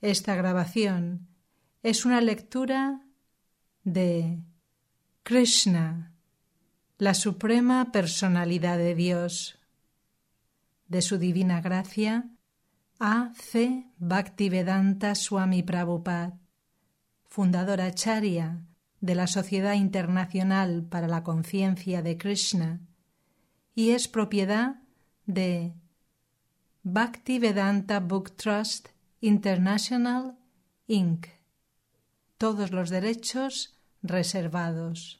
Esta grabación es una lectura de Krishna, la Suprema Personalidad de Dios, de su Divina Gracia, A.C. Bhaktivedanta Swami Prabhupada, fundador acharya de la Sociedad Internacional para la Conciencia de Krishna, y es propiedad de Bhaktivedanta Book Trust International, Inc. Todos los derechos reservados.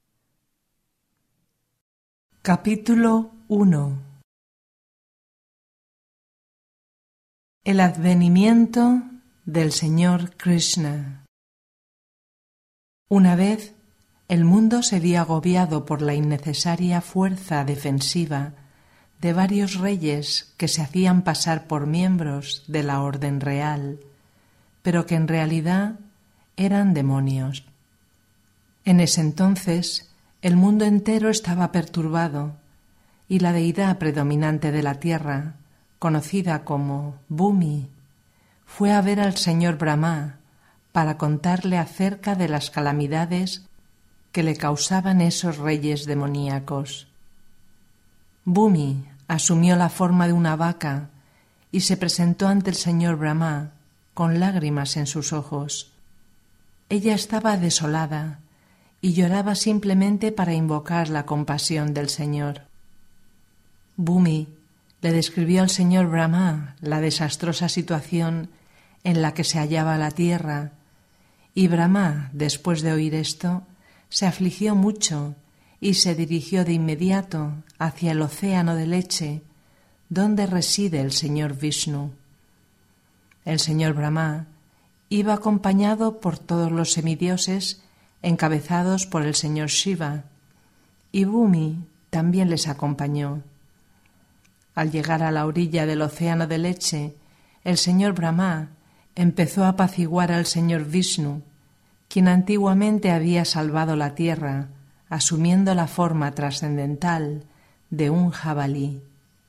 Capítulo 1. El advenimiento del Señor Krishna. Una vez, el mundo se vio agobiado por la innecesaria fuerza defensiva de varios reyes que se hacían pasar por miembros de la orden real, pero que en realidad eran demonios. En ese entonces, el mundo entero estaba perturbado y la deidad predominante de la tierra, conocida como Bhumi, fue a ver al señor Brahma para contarle acerca de las calamidades que le causaban esos reyes demoníacos. Bhumi asumió la forma de una vaca y se presentó ante el señor Brahma con lágrimas en sus ojos. Ella estaba desolada y lloraba simplemente para invocar la compasión del Señor. Bhumi le describió al señor Brahma la desastrosa situación en la que se hallaba la tierra, y Brahma, después de oír esto, se afligió mucho y se dirigió de inmediato hacia el océano de leche, donde reside el señor Vishnu. El señor Brahma iba acompañado por todos los semidioses encabezados por el señor Shiva, y Bhumi también les acompañó. Al llegar a la orilla del océano de leche, el señor Brahma empezó a apaciguar al señor Vishnu, quien antiguamente había salvado la tierra, asumiendo la forma trascendental de un jabalí.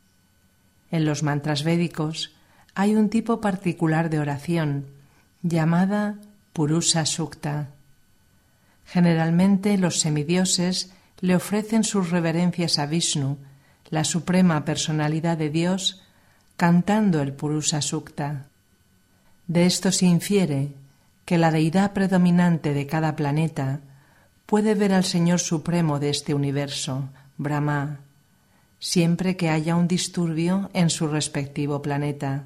En los mantras védicos hay un tipo particular de oración llamada Purusha Sukta. Generalmente los semidioses le ofrecen sus reverencias a Vishnu, la suprema personalidad de Dios, cantando el Purusha Sukta. De esto se infiere que la deidad predominante de cada planeta puede ver al Señor Supremo de este universo, Brahma, siempre que haya un disturbio en su respectivo planeta.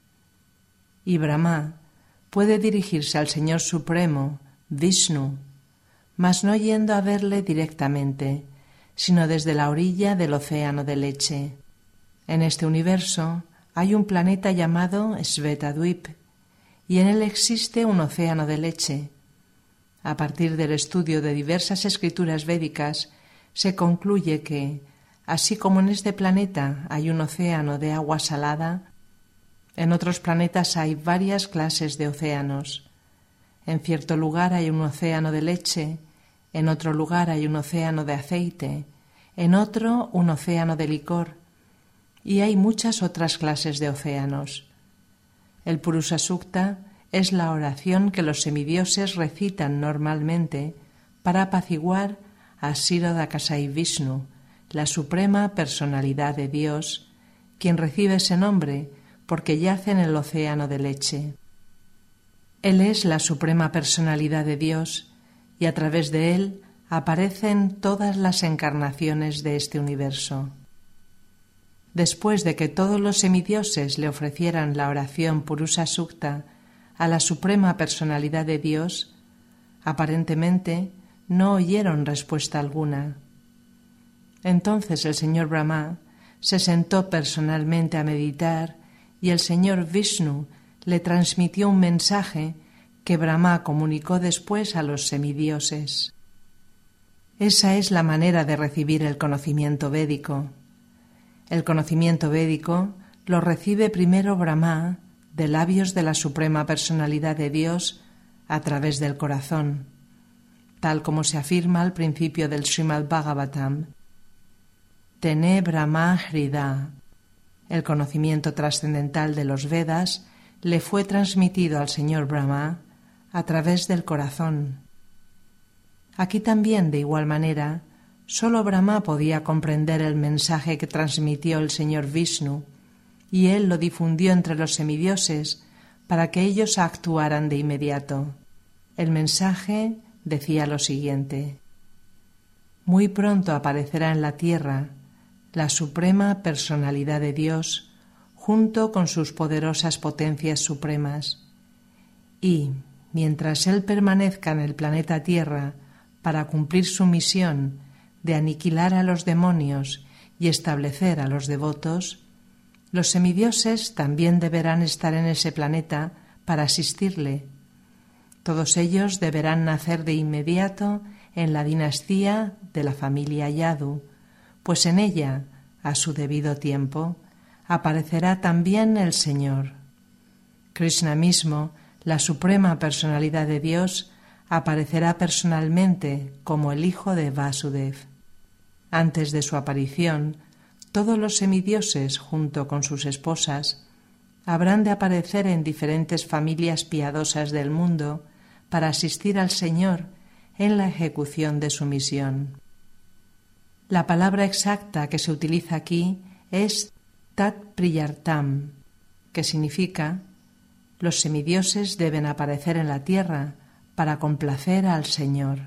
Y Brahma puede dirigirse al Señor Supremo, Vishnu, mas no yendo a verle directamente, sino desde la orilla del océano de leche. En este universo hay un planeta llamado Svetadvip, y en él existe un océano de leche. A partir del estudio de diversas escrituras védicas, se concluye que, así como en este planeta hay un océano de agua salada, en otros planetas hay varias clases de océanos. En cierto lugar hay un océano de leche, en otro lugar hay un océano de aceite, en otro un océano de licor, y hay muchas otras clases de océanos. El Purusha Sukta es la oración que los semidioses recitan normalmente para apaciguar a Kshirodakasai Vishnu, la suprema personalidad de Dios, quien recibe ese nombre porque yace en el océano de leche. Él es la suprema personalidad de Dios y a través de él aparecen todas las encarnaciones de este universo. Después de que todos los semidioses le ofrecieran la oración Purusha Sukta a la suprema personalidad de Dios, aparentemente no oyeron respuesta alguna. Entonces el señor Brahma se sentó personalmente a meditar y el señor Vishnu le transmitió un mensaje que Brahma comunicó después a los semidioses. Esa es la manera de recibir el conocimiento védico. El conocimiento védico lo recibe primero Brahma de labios de la suprema personalidad de Dios a través del corazón, tal como se afirma al principio del Srimad Bhagavatam. Tene Brahma Hrida. El conocimiento trascendental de los Vedas le fue transmitido al señor Brahma a través del corazón. Aquí también, de igual manera, solo Brahma podía comprender el mensaje que transmitió el señor Vishnu, y él lo difundió entre los semidioses para que ellos actuaran de inmediato. El mensaje decía lo siguiente: muy pronto aparecerá en la tierra la suprema personalidad de Dios junto con sus poderosas potencias supremas, y, mientras él permanezca en el planeta Tierra para cumplir su misión de aniquilar a los demonios y establecer a los devotos, los semidioses también deberán estar en ese planeta para asistirle. Todos ellos deberán nacer de inmediato en la dinastía de la familia Yadu, pues en ella, a su debido tiempo, aparecerá también el Señor. Krishna mismo, la suprema personalidad de Dios, aparecerá personalmente como el hijo de Vasudev. Antes de su aparición, todos los semidioses, junto con sus esposas, habrán de aparecer en diferentes familias piadosas del mundo para asistir al Señor en la ejecución de su misión. La palabra exacta que se utiliza aquí es Tat Priyartam, que significa: los semidioses deben aparecer en la tierra para complacer al Señor.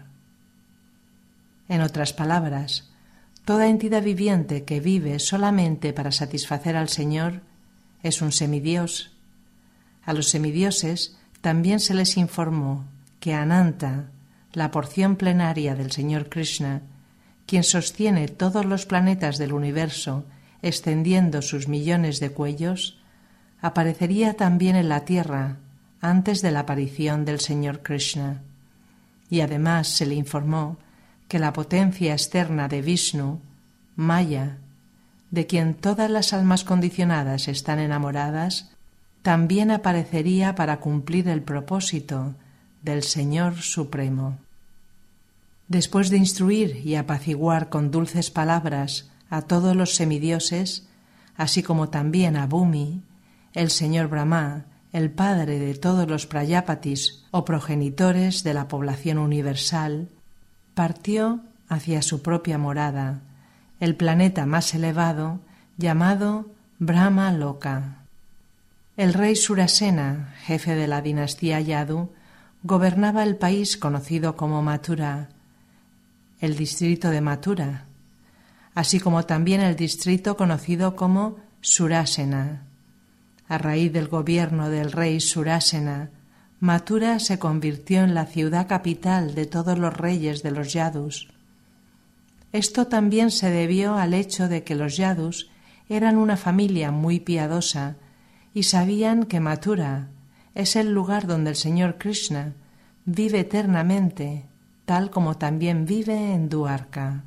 En otras palabras, toda entidad viviente que vive solamente para satisfacer al Señor es un semidios. A los semidioses también se les informó que Ananta, la porción plenaria del Señor Krishna, quien sostiene todos los planetas del universo extendiendo sus millones de cuellos, aparecería también en la tierra antes de la aparición del Señor Krishna. Y además se le informó que la potencia externa de Vishnu, Maya, de quien todas las almas condicionadas están enamoradas, también aparecería para cumplir el propósito del Señor Supremo. Después de instruir y apaciguar con dulces palabras a todos los semidioses, así como también a Bhumi, el señor Brahma, el padre de todos los Prayapatis o progenitores de la población universal, partió hacia su propia morada, el planeta más elevado llamado Brahma Loka. El rey Surasena, jefe de la dinastía Yadu, gobernaba el país conocido como Mathura, el distrito de Mathura, así como también el distrito conocido como Surasena. A raíz del gobierno del rey Surasena, Mathura se convirtió en la ciudad capital de todos los reyes de los Yadus. Esto también se debió al hecho de que los Yadus eran una familia muy piadosa y sabían que Mathura es el lugar donde el Señor Krishna vive eternamente, tal como también vive en Dwarka.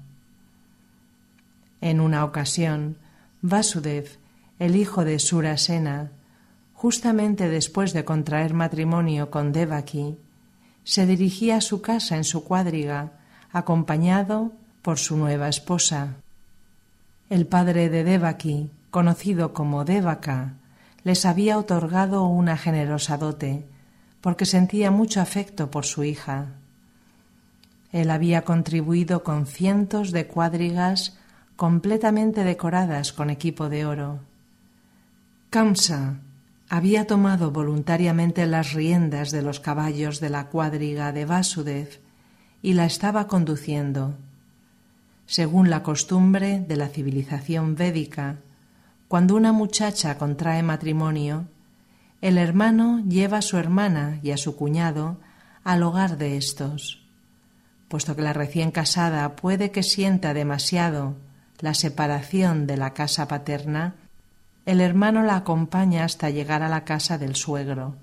En una ocasión, Vasudev, el hijo de Surasena, justamente después de contraer matrimonio con Devaki, se dirigía a su casa en su cuadriga, acompañado por su nueva esposa. El padre de Devaki, conocido como Devaka, les había otorgado una generosa dote, porque sentía mucho afecto por su hija. Él había contribuido con cientos de cuadrigas completamente decoradas con equipo de oro. Kamsa había tomado voluntariamente las riendas de los caballos de la cuadriga de Vasudev y la estaba conduciendo. Según la costumbre de la civilización védica, cuando una muchacha contrae matrimonio, el hermano lleva a su hermana y a su cuñado al hogar de éstos. Puesto que la recién casada puede que sienta demasiado la separación de la casa paterna, el hermano la acompaña hasta llegar a la casa del suegro.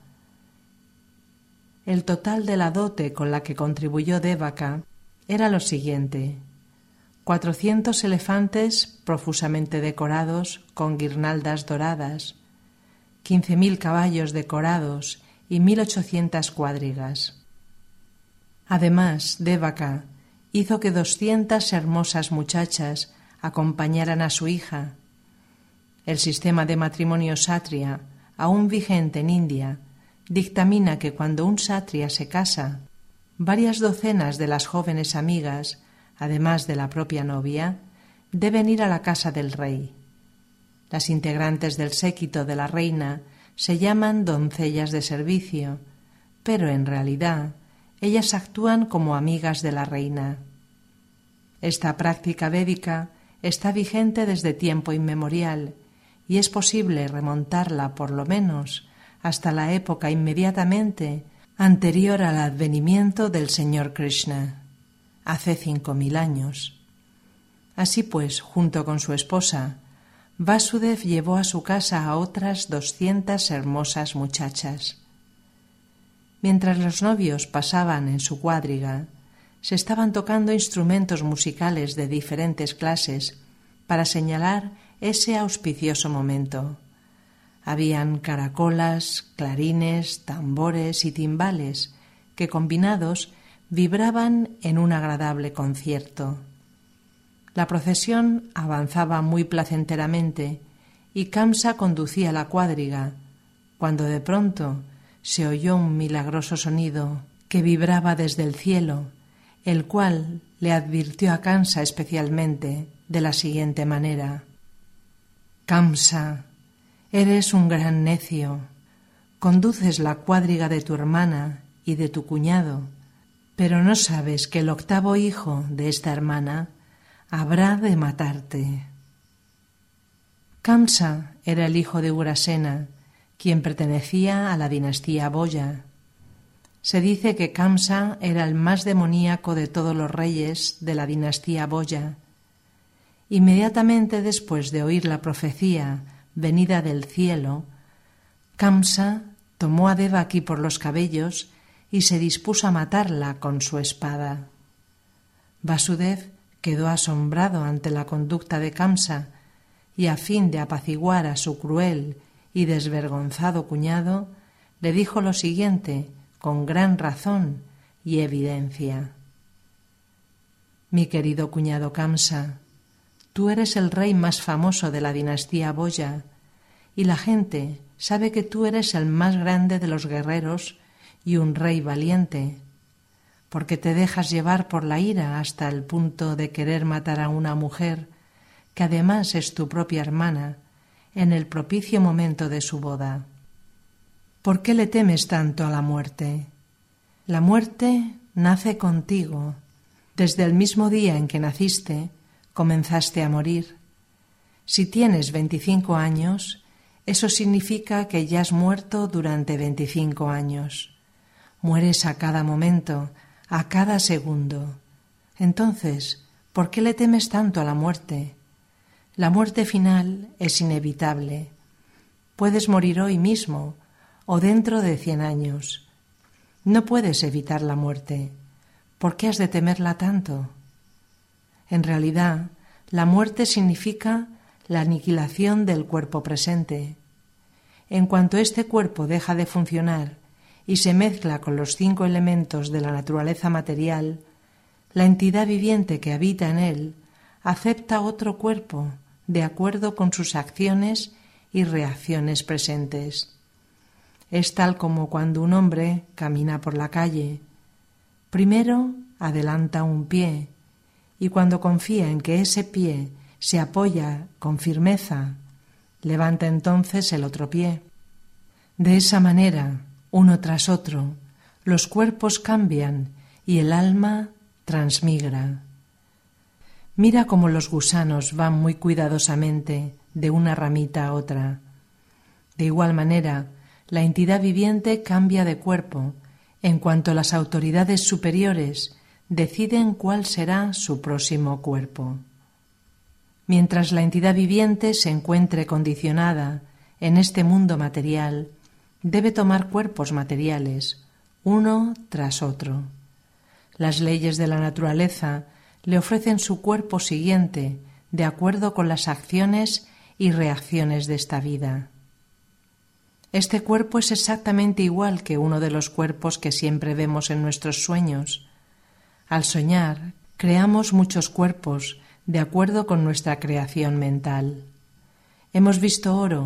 El total de la dote con la que contribuyó Devaka era lo siguiente: 400 elefantes profusamente decorados con guirnaldas doradas, 15.000 caballos decorados y 1.800 cuadrigas. Además, Devaka hizo que 200 hermosas muchachas acompañaran a su hija. El sistema de matrimonio Kshatriya, aún vigente en India, dictamina que cuando un kshatriya se casa, varias docenas de las jóvenes amigas, además de la propia novia, deben ir a la casa del rey. Las integrantes del séquito de la reina se llaman doncellas de servicio, pero en realidad ellas actúan como amigas de la reina. Esta práctica védica está vigente desde tiempo inmemorial y es posible remontarla por lo menos hasta la época inmediatamente anterior al advenimiento del Señor Krishna, hace 5000 años. Así pues, junto con su esposa, Vasudev llevó a su casa a otras 200 hermosas muchachas. Mientras los novios pasaban en su cuadriga, se estaban tocando instrumentos musicales de diferentes clases para señalar ese auspicioso momento. Habían caracolas, clarines, tambores y timbales que combinados vibraban en un agradable concierto. La procesión avanzaba muy placenteramente y Kamsa conducía la cuadriga, cuando de pronto se oyó un milagroso sonido que vibraba desde el cielo, el cual le advirtió a Kamsa especialmente de la siguiente manera: Kamsa, eres un gran necio, conduces la cuadriga de tu hermana y de tu cuñado, pero no sabes que el octavo hijo de esta hermana habrá de matarte. Kamsa era el hijo de Ugrasena, quien pertenecía a la dinastía Boya. Se dice que Kamsa era el más demoníaco de todos los reyes de la dinastía Boya. Inmediatamente después de oír la profecía venida del cielo, Kamsa tomó a Devaki por los cabellos y se dispuso a matarla con su espada. Vasudev quedó asombrado ante la conducta de Kamsa y, a fin de apaciguar a su cruel y desvergonzado cuñado, le dijo lo siguiente con gran razón y evidencia: Mi querido cuñado Kamsa, tú eres el rey más famoso de la dinastía Boya y la gente sabe que tú eres el más grande de los guerreros y un rey valiente, porque te dejas llevar por la ira hasta el punto de querer matar a una mujer, que además es tu propia hermana, en el propicio momento de su boda. ¿Por qué le temes tanto a la muerte? La muerte nace contigo. Desde el mismo día en que naciste, comenzaste a morir. Si tienes 25 años, eso significa que ya has muerto durante 25 años. Mueres a cada momento, a cada segundo. Entonces, ¿por qué le temes tanto a la muerte? La muerte final es inevitable. Puedes morir hoy mismo o dentro de 100 años. No puedes evitar la muerte. ¿Por qué has de temerla tanto? En realidad, la muerte significa la aniquilación del cuerpo presente. En cuanto este cuerpo deja de funcionar y se mezcla con los 5 elementos de la naturaleza material, la entidad viviente que habita en él acepta otro cuerpo de acuerdo con sus acciones y reacciones presentes. Es tal como cuando un hombre camina por la calle. Primero adelanta un pie y cuando confía en que ese pie se apoya con firmeza, levanta entonces el otro pie. De esa manera, uno tras otro, los cuerpos cambian y el alma transmigra. Mira cómo los gusanos van muy cuidadosamente de una ramita a otra. De igual manera, la entidad viviente cambia de cuerpo en cuanto las autoridades superiores deciden cuál será su próximo cuerpo. Mientras la entidad viviente se encuentre condicionada en este mundo material, debe tomar cuerpos materiales, uno tras otro. Las leyes de la naturaleza le ofrecen su cuerpo siguiente, de acuerdo con las acciones y reacciones de esta vida. Este cuerpo es exactamente igual que uno de los cuerpos que siempre vemos en nuestros sueños. Al soñar, creamos muchos cuerpos de acuerdo con nuestra creación mental. Hemos visto oro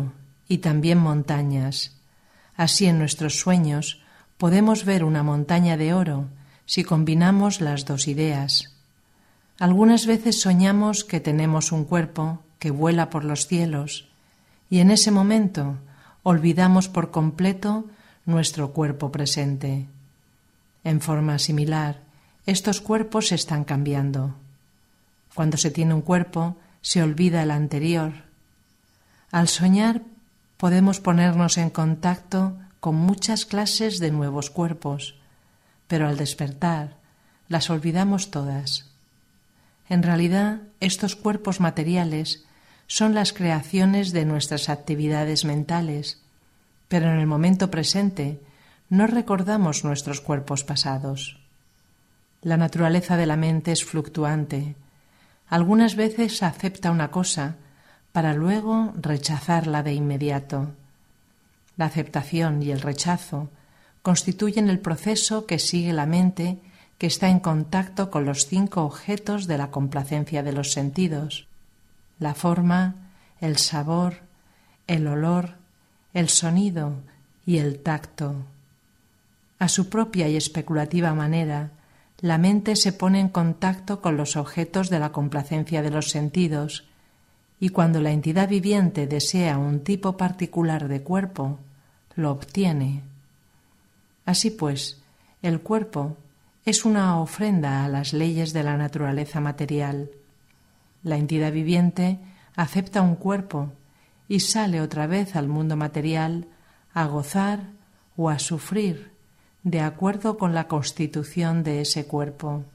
y también montañas. Así en nuestros sueños podemos ver una montaña de oro si combinamos las dos ideas. Algunas veces soñamos que tenemos un cuerpo que vuela por los cielos y en ese momento olvidamos por completo nuestro cuerpo presente. En forma similar, estos cuerpos están cambiando. Cuando se tiene un cuerpo, se olvida el anterior. Al soñar, podemos ponernos en contacto con muchas clases de nuevos cuerpos, pero al despertar, las olvidamos todas. En realidad, estos cuerpos materiales son las creaciones de nuestras actividades mentales, pero en el momento presente no recordamos nuestros cuerpos pasados. La naturaleza de la mente es fluctuante. Algunas veces acepta una cosa para luego rechazarla de inmediato. La aceptación y el rechazo constituyen el proceso que sigue la mente que está en contacto con los 5 objetos de la complacencia de los sentidos: la forma, el sabor, el olor, el sonido y el tacto. A su propia y especulativa manera, la mente se pone en contacto con los objetos de la complacencia de los sentidos, y cuando la entidad viviente desea un tipo particular de cuerpo, lo obtiene. Así pues, el cuerpo es una ofrenda a las leyes de la naturaleza material. La entidad viviente acepta un cuerpo y sale otra vez al mundo material a gozar o a sufrir de acuerdo con la constitución de ese cuerpo.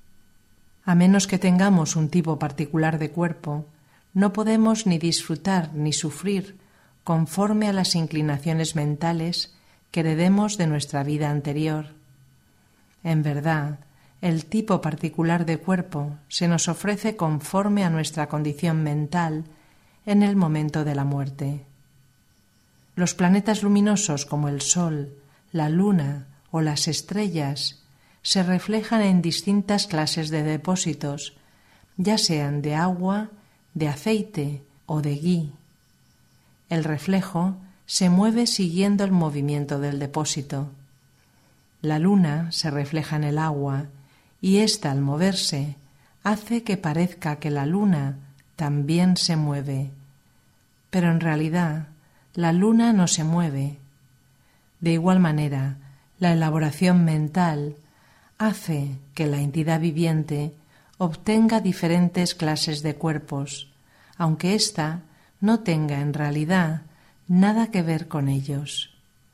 A menos que tengamos un tipo particular de cuerpo, no podemos ni disfrutar ni sufrir conforme a las inclinaciones mentales que heredemos de nuestra vida anterior. En verdad, el tipo particular de cuerpo se nos ofrece conforme a nuestra condición mental en el momento de la muerte. Los planetas luminosos como el Sol, la Luna o las estrellas se reflejan en distintas clases de depósitos, ya sean de agua, de aceite o de gui. El reflejo se mueve siguiendo el movimiento del depósito. La luna se refleja en el agua y ésta, al moverse, hace que parezca que la luna también se mueve. Pero en realidad, la luna no se mueve. De igual manera, la elaboración mental hace que la entidad viviente obtenga diferentes clases de cuerpos, aunque ésta no tenga en realidad nada que ver con ellos.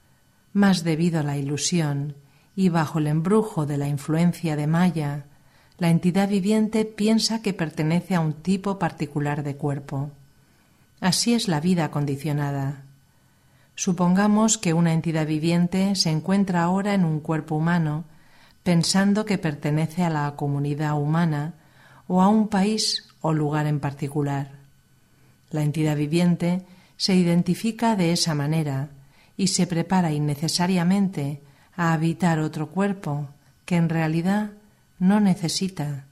Mas debido a la ilusión y bajo el embrujo de la influencia de Maya, la entidad viviente piensa que pertenece a un tipo particular de cuerpo. Así es la vida condicionada. Supongamos que una entidad viviente se encuentra ahora en un cuerpo humano, pensando que pertenece a la comunidad humana o a un país o lugar en particular. La entidad viviente se identifica de esa manera y se prepara innecesariamente a habitar otro cuerpo que en realidad no necesita.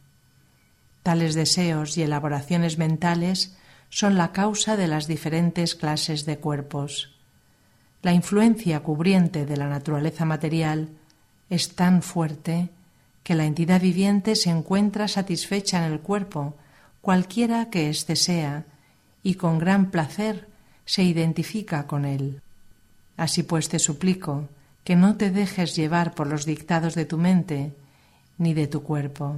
Tales deseos y elaboraciones mentales son la causa de las diferentes clases de cuerpos. La influencia cubriente de la naturaleza material es tan fuerte que la entidad viviente se encuentra satisfecha en el cuerpo, cualquiera que éste sea, y con gran placer se identifica con él. Así pues te suplico que no te dejes llevar por los dictados de tu mente ni de tu cuerpo.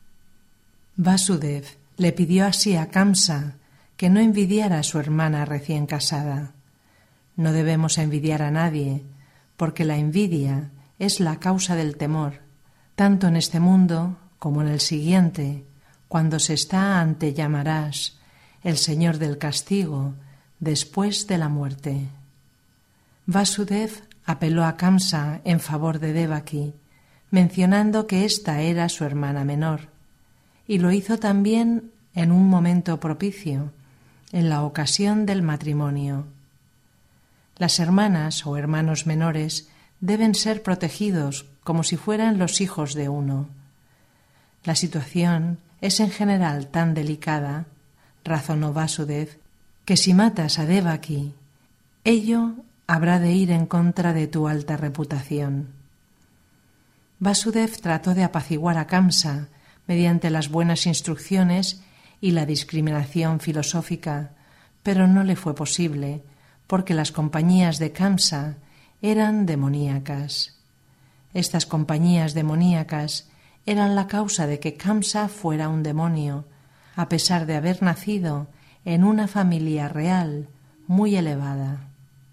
Vasudev le pidió así a Kamsa que no envidiara a su hermana recién casada. No debemos envidiar a nadie, porque la envidia es la causa del temor, tanto en este mundo como en el siguiente, cuando se está ante Yamarás, el señor del castigo, después de la muerte. Vasudev apeló a Kamsa en favor de Devaki, mencionando que ésta era su hermana menor, y lo hizo también en un momento propicio, en la ocasión del matrimonio. Las hermanas o hermanos menores deben ser protegidos como si fueran los hijos de uno. La situación es en general tan delicada, razonó Vasudev, que si matas a Devaki ello habrá de ir en contra de tu alta reputación. Vasudev trató de apaciguar a Kamsa mediante las buenas instrucciones y la discriminación filosófica, pero no le fue posible, porque las compañías de Kamsa eran demoníacas. Estas compañías demoníacas eran la causa de que Kamsa fuera un demonio, a pesar de haber nacido en una familia real muy elevada.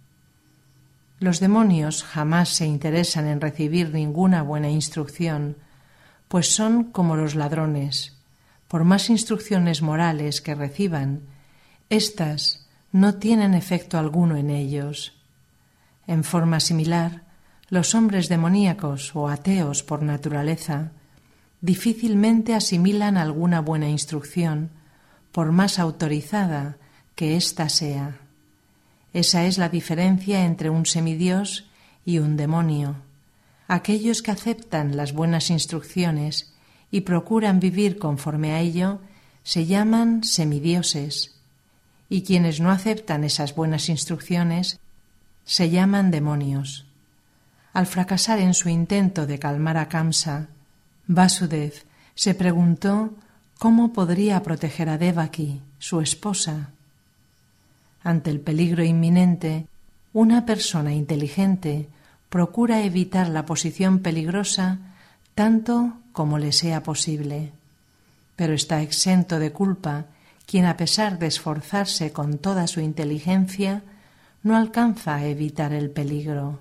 Los demonios jamás se interesan en recibir ninguna buena instrucción, pues son como los ladrones. Por más instrucciones morales que reciban, éstas no tienen efecto alguno en ellos. En forma similar, los hombres demoníacos o ateos por naturaleza difícilmente asimilan alguna buena instrucción, por más autorizada que ésta sea. Esa es la diferencia entre un semidios y un demonio. Aquellos que aceptan las buenas instrucciones y procuran vivir conforme a ello se llaman semidioses, y quienes no aceptan esas buenas instrucciones se llaman demonios. Al fracasar en su intento de calmar a Kamsa, Vasudev se preguntó cómo podría proteger a Devaki, su esposa. Ante el peligro inminente, una persona inteligente procura evitar la posición peligrosa tanto como le sea posible. Pero está exento de culpa quien, a pesar de esforzarse con toda su inteligencia, no alcanza a evitar el peligro.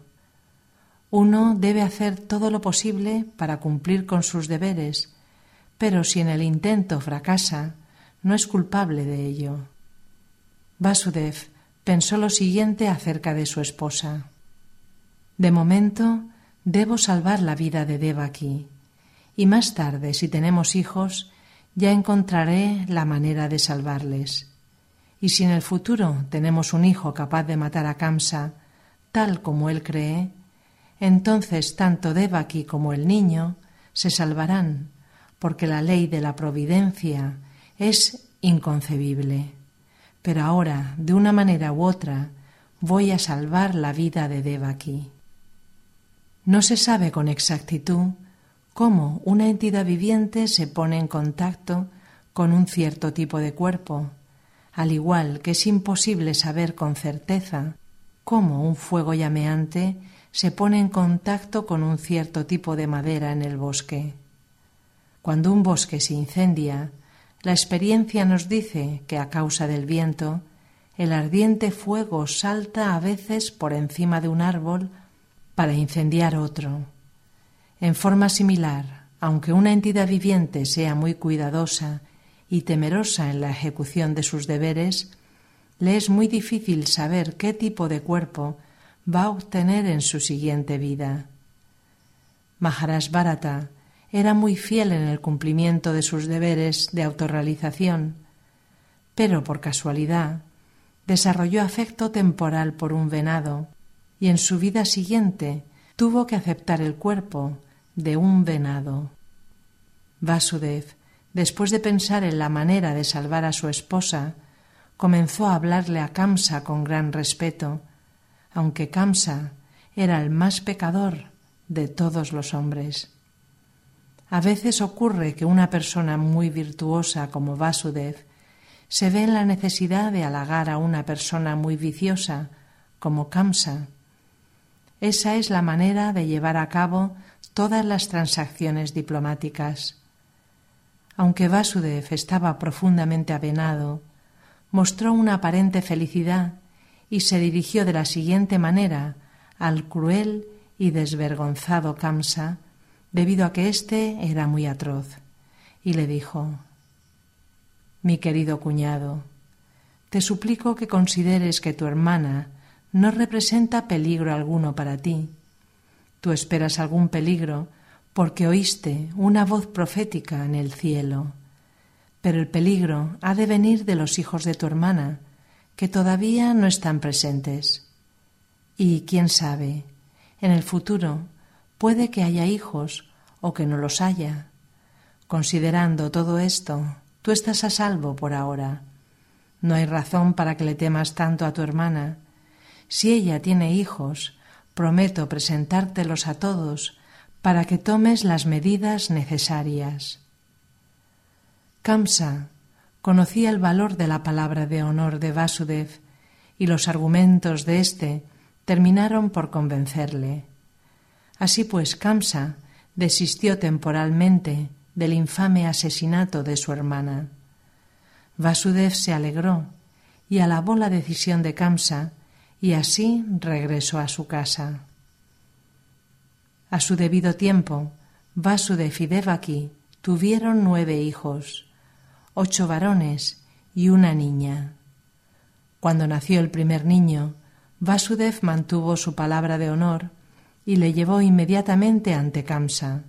Uno debe hacer todo lo posible para cumplir con sus deberes, pero si en el intento fracasa, no es culpable de ello. Vasudev pensó lo siguiente acerca de su esposa. De momento, debo salvar la vida de Devaki, y más tarde, si tenemos hijos, ya encontraré la manera de salvarles. Y si en el futuro tenemos un hijo capaz de matar a Kamsa, tal como él cree, entonces tanto Devaki como el niño se salvarán, porque la ley de la providencia es inconcebible. Pero ahora, de una manera u otra, voy a salvar la vida de Devaki. No se sabe con exactitud cómo una entidad viviente se pone en contacto con un cierto tipo de cuerpo, al igual que es imposible saber con certeza cómo un fuego llameante se pone en contacto con un cierto tipo de madera en el bosque. Cuando un bosque se incendia, la experiencia nos dice que a causa del viento, el ardiente fuego salta a veces por encima de un árbol para incendiar otro. En forma similar, aunque una entidad viviente sea muy cuidadosa y temerosa en la ejecución de sus deberes, le es muy difícil saber qué tipo de cuerpo va a obtener en su siguiente vida. Maharaj Bharata era muy fiel en el cumplimiento de sus deberes de autorrealización, pero por casualidad desarrolló afecto temporal por un venado y en su vida siguiente tuvo que aceptar el cuerpo de un venado. Vasudev, después de pensar en la manera de salvar a su esposa, comenzó a hablarle a Kamsa con gran respeto, aunque Kamsa era el más pecador de todos los hombres. A veces ocurre que una persona muy virtuosa como Vasudev se ve en la necesidad de halagar a una persona muy viciosa como Kamsa. Esa es la manera de llevar a cabo todas las transacciones diplomáticas. Aunque Vasudev estaba profundamente apenado, mostró una aparente felicidad y se dirigió de la siguiente manera al cruel y desvergonzado Kamsa, debido a que éste era muy atroz, y le dijo: «Mi querido cuñado, te suplico que consideres que tu hermana no representa peligro alguno para ti. Tú esperas algún peligro porque oíste una voz profética en el cielo, pero el peligro ha de venir de los hijos de tu hermana, que todavía no están presentes. Y, quién sabe, en el futuro puede que haya hijos o que no los haya. Considerando todo esto, tú estás a salvo por ahora. No hay razón para que le temas tanto a tu hermana. si ella tiene hijos, prometo presentártelos a todos para que tomes las medidas necesarias. Kamsa conocía el valor de la palabra de honor de Vasudev y los argumentos de éste terminaron por convencerle. Así pues, Kamsa desistió temporalmente del infame asesinato de su hermana. Vasudev se alegró y alabó la decisión de Kamsa y así regresó a su casa. A su debido tiempo, Vasudev y Devaki tuvieron 9 hijos, 8 varones y una niña. Cuando nació el primer niño, Vasudev mantuvo su palabra de honor y le llevó inmediatamente ante Kamsa.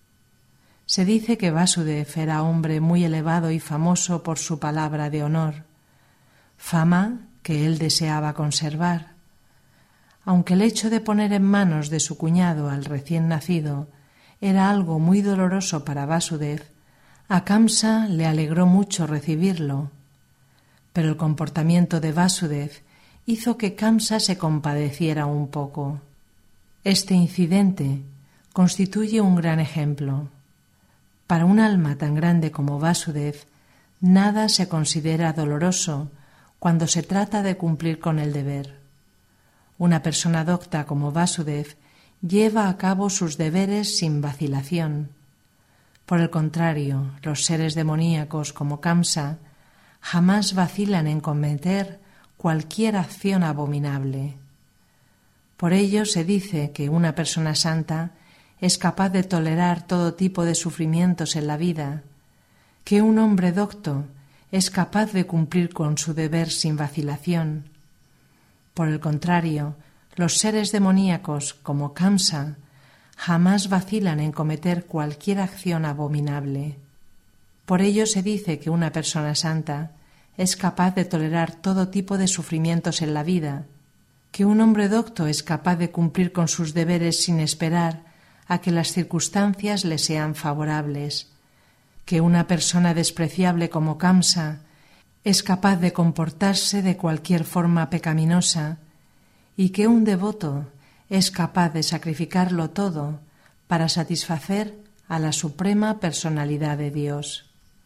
Se dice que Vasudev era hombre muy elevado y famoso por su palabra de honor, fama que él deseaba conservar. Aunque el hecho de poner en manos de su cuñado al recién nacido era algo muy doloroso para Vasudev, a Kamsa le alegró mucho recibirlo. Pero el comportamiento de Vasudev hizo que Kamsa se compadeciera un poco. Este incidente constituye un gran ejemplo. Para un alma tan grande como Vasudev, nada se considera doloroso cuando se trata de cumplir con el deber. Una persona docta como Vasudev lleva a cabo sus deberes sin vacilación. Por el contrario, los seres demoníacos como Kamsa jamás vacilan en cometer cualquier acción abominable. Por ello se dice que una persona santa es capaz de tolerar todo tipo de sufrimientos en la vida, que un hombre docto es capaz de cumplir con su deber sin vacilación. Por el contrario, los seres demoníacos como Kamsa jamás vacilan en cometer cualquier acción abominable. Por ello se dice que una persona santa es capaz de tolerar todo tipo de sufrimientos en la vida, que un hombre docto es capaz de cumplir con sus deberes sin esperar a que las circunstancias le sean favorables, que una persona despreciable como Kamsa es capaz de comportarse de cualquier forma pecaminosa y que un devoto es capaz de sacrificarlo todo para satisfacer a la suprema personalidad de Dios.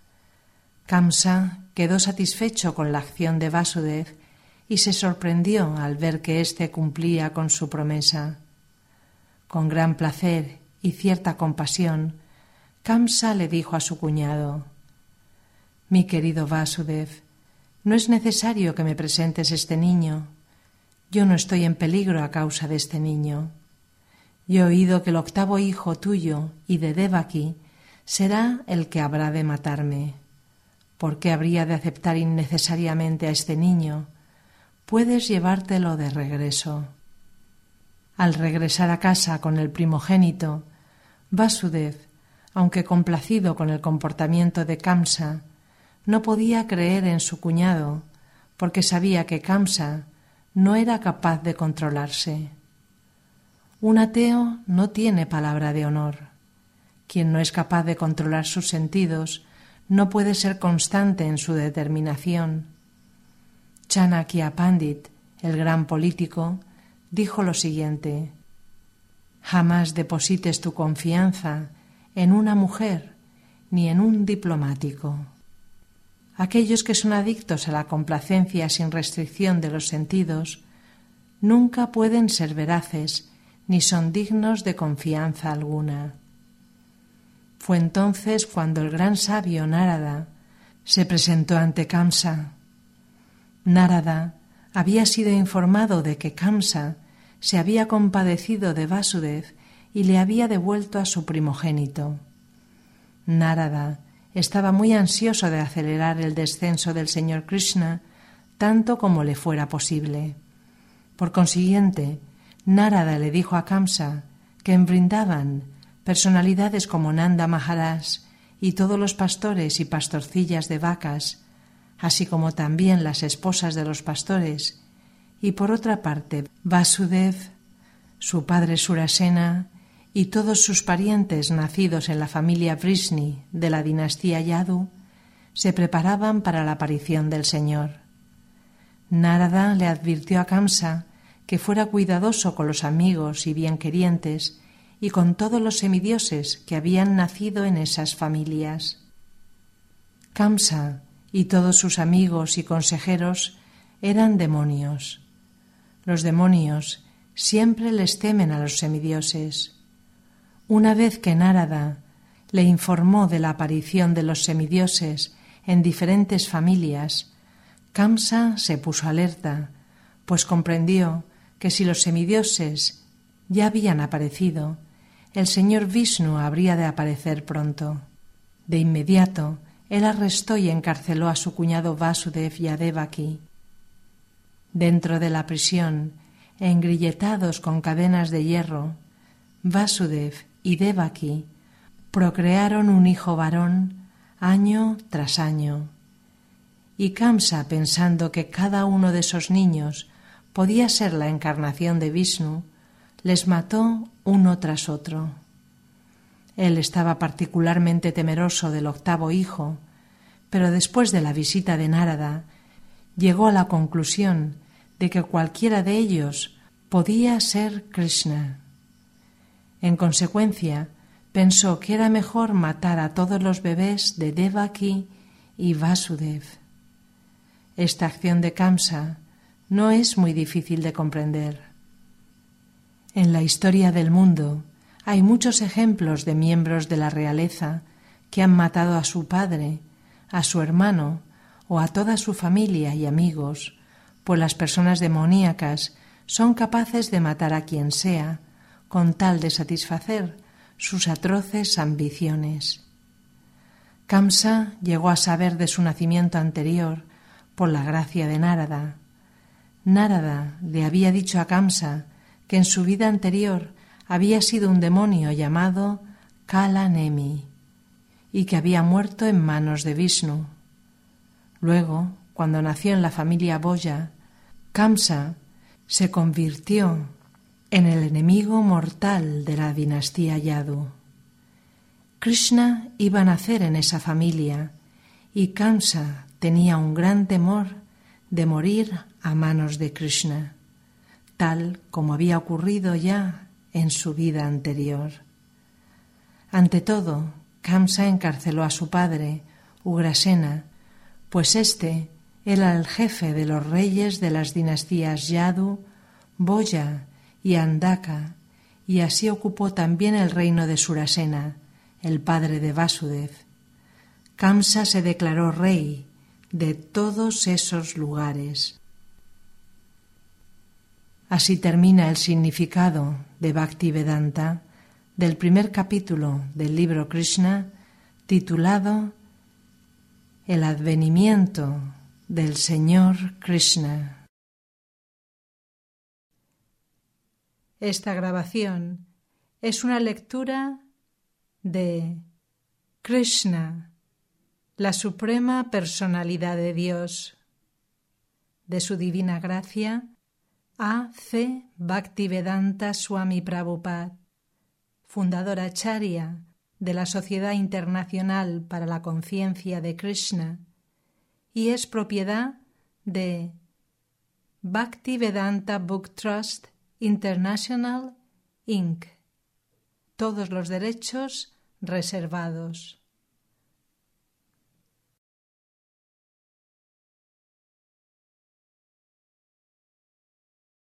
Kamsa quedó satisfecho con la acción de Vasudev y se sorprendió al ver que éste cumplía con su promesa. Con gran placer y cierta compasión, Kamsa le dijo a su cuñado: «Mi querido Vasudev, no es necesario que me presentes este niño. Yo no estoy en peligro a causa de este niño. Yo he oído que el 8º hijo tuyo y de Devaki será el que habrá de matarme. ¿Por qué habría de aceptar innecesariamente a este niño? Puedes llevártelo de regreso». Al regresar a casa con el primogénito, Vasudev, aunque complacido con el comportamiento de Kamsa, no podía creer en su cuñado, porque sabía que Kamsa no era capaz de controlarse. Un ateo no tiene palabra de honor. Quien no es capaz de controlar sus sentidos no puede ser constante en su determinación. Chanakya Pandit, el gran político, dijo lo siguiente: «Jamás deposites tu confianza en una mujer ni en un diplomático». Aquellos que son adictos a la complacencia sin restricción de los sentidos nunca pueden ser veraces ni son dignos de confianza alguna. Fue entonces cuando el gran sabio Narada se presentó ante Kamsa. Narada había sido informado de que Kamsa se había compadecido de Vasudev y le había devuelto a su primogénito. Narada estaba muy ansioso de acelerar el descenso del Señor Krishna tanto como le fuera posible. Por consiguiente, Narada le dijo a Kamsa que en Vrindavan personalidades como Nanda Maharaj y todos los pastores y pastorcillas de vacas, así como también las esposas de los pastores, y por otra parte Vasudev, su padre Surasena y todos sus parientes nacidos en la familia Vrishni de la dinastía Yadu, se preparaban para la aparición del Señor. Narada le advirtió a Kamsa que fuera cuidadoso con los amigos y bienquerientes y con todos los semidioses que habían nacido en esas familias. Kamsa y todos sus amigos y consejeros eran demonios. Los demonios siempre les temen a los semidioses. Una vez que Nárada le informó de la aparición de los semidioses en diferentes familias, Kamsa se puso alerta, pues comprendió que si los semidioses ya habían aparecido, el señor Vishnu habría de aparecer pronto. De inmediato, él arrestó y encarceló a su cuñado Vasudev y a Devaki. Dentro de la prisión, engrilletados con cadenas de hierro, Vasudev y Devaki procrearon un hijo varón año tras año. Y Kamsa, pensando que cada uno de esos niños podía ser la encarnación de Vishnu, les mató uno tras otro. Él estaba particularmente temeroso del octavo hijo, pero después de la visita de Nárada, llegó a la conclusión de que cualquiera de ellos podía ser Krishna. En consecuencia, pensó que era mejor matar a todos los bebés de Devaki y Vasudev. Esta acción de Kamsa no es muy difícil de comprender. En la historia del mundo hay muchos ejemplos de miembros de la realeza que han matado a su padre, a su hermano o a toda su familia y amigos, pues las personas demoníacas son capaces de matar a quien sea con tal de satisfacer sus atroces ambiciones. Kamsa llegó a saber de su nacimiento anterior por la gracia de Nárada. Nárada le había dicho a Kamsa que en su vida anterior había sido un demonio llamado Kala Nemi y que había muerto en manos de Vishnu. Luego, cuando nació en la familia Boya, Kamsa se convirtió en el enemigo mortal de la dinastía Yadu. Krishna iba a nacer en esa familia y Kamsa tenía un gran temor de morir a manos de Krishna, tal como había ocurrido ya en su vida anterior. Ante todo, Kamsa encarceló a su padre, Ugrasena, pues éste era el jefe de los reyes de las dinastías Yadu, Boya y Andaka, y así ocupó también el reino de Surasena, el padre de Vasudev. Kamsa se declaró rey de todos esos lugares. Así termina el significado de Bhaktivedanta del primer capítulo del libro Krishna, titulado El advenimiento del Señor Krishna. Esta grabación es una lectura de Krishna, la suprema personalidad de Dios, de su divina gracia, A. C. Bhaktivedanta Swami Prabhupada, fundador acharya de la Sociedad Internacional para la Conciencia de Krishna, y es propiedad de Bhaktivedanta Book Trust International, Inc. Todos los derechos reservados.